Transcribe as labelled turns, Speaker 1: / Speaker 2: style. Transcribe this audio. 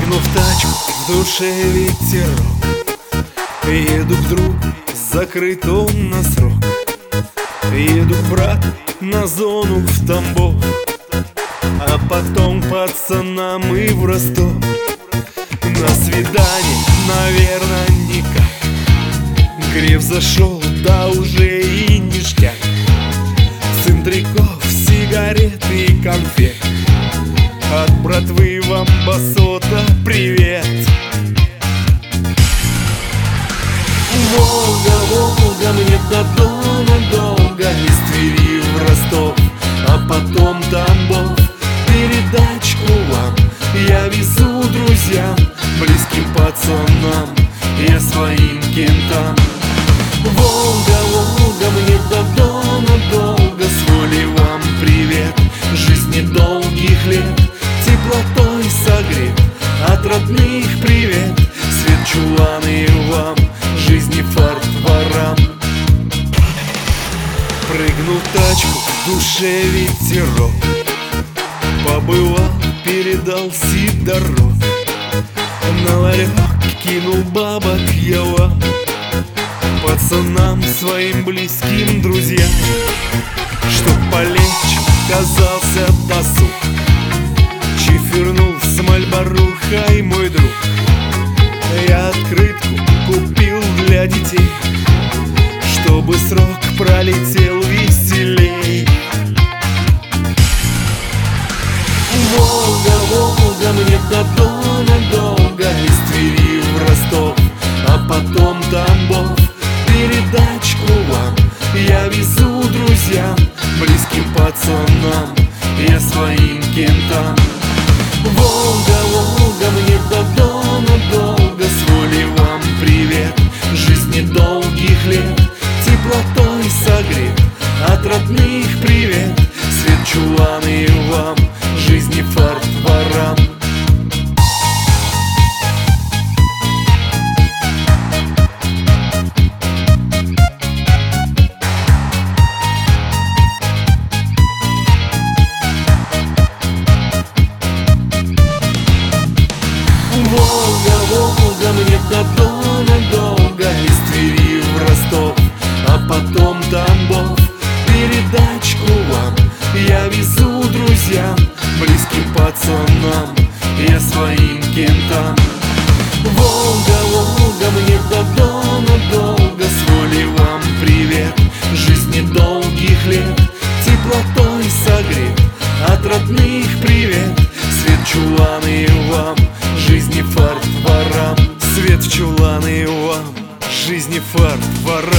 Speaker 1: Прыгну в тачку, в душе ветерок. Еду к другу, закрыт он на срок. Еду к брату на зону в Тамбов, а потом пацанам и в Ростов. На свидание, наверное, никак. Греф зашел, да уже и ништяк. Центриков, сигарет и конфет. От братвы вам басота привет. Волга, Волга, мне до дома долго. Из Твери в Ростов, а потом Тамбов. Передачку вам я везу друзьям, близким пацанам, я своим кентам. Волга, Волга, мне до дома долго. С воли вам привет, жизни долгих лет. Теплотой согрет, от родных привет. Свет чуланы вам, жизни фарт ворам. Прыгнул в тачку, в душе ветерок. Побывал, передал сидорок. На ларек кинул бабок я вам, пацанам своим близким друзьям. Чтоб полегче казался досуг, чифернул с Мальборухой мой друг. Я открытку купил для детей, чтобы срок пролетел веселей. Волга, Волга, мне до дома долго. Из Твери в Ростов, а потом Тамбов. Передачку вам я везу друзьям, близким пацанам, я своим кентам. Волга, Волга, мне до дома долго. С воли вам привет, жизни долгих лет. Теплотой согрет, от родных привет. Свет чуланы вам, жизни фарт ворам. Волга, Волга, мне до дома долго. Из Твери в Ростов, а потом Тамбов. Передачку вам я везу друзьям, близким пацанам, я своим кентам. Волга, Волга, мне до дома долго. С воли вам привет, жизни долгих лет. Теплотой согрет, от родных привет. Свет чуланы вам, жизни фарт ворам. Свет в чуланы вам, жизни фарт ворам.